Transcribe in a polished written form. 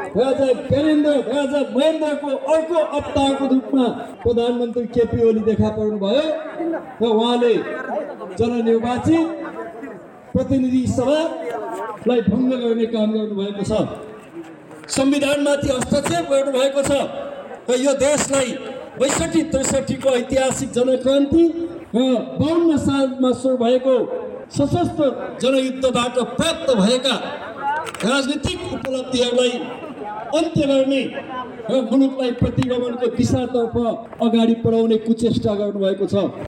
महेन्द्रको अर्को अवतारको रूपमा प्रधानमन्त्री केपी ओली देखा पर्नु भयो र उहाँले जननिर्वाचित प्रतिनिधि सभालाई भङ्ग गर्ने काम गर्नुभएको छ, संविधानमाथि हस्तक्षेप गर्नुभएको छ र यो देशलाई 62-63 को ऐतिहासिक जनक्रान्ति र 52 सालमा सुरु भएको सशस्त्र जनयुद्धबाट प्राप्त भएका राजनीतिक उपलब्धिहरूलाई अन्त्य गर्ने र मुलुकलाई प्रतिगमनको दिशातर्फ अगाडि बढाउने कुचेष्टा गर्नुभएको छ।